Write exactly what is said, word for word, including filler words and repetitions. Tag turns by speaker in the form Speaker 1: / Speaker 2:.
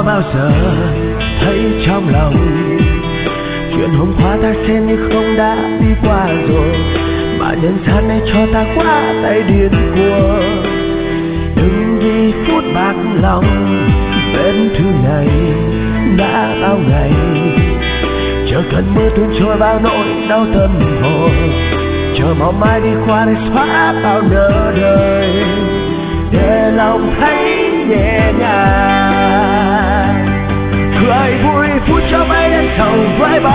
Speaker 1: bao giờ thấy trong lòng. Chuyện hôm qua ta xem như không đã đi qua rồi, mà nhân gian này cho ta quá tay điên cuồng. Đừng vì phút bạc lòng bên thứ này đã bao ngày, chờ cơn mưa tuôn trôi bao nỗi đau tâm hồn, chờ mong mai đi qua để xóa bao nỡ đời, để lòng thấy nhẹ nhàng. Cười vui phút cho bay đến sầu với bao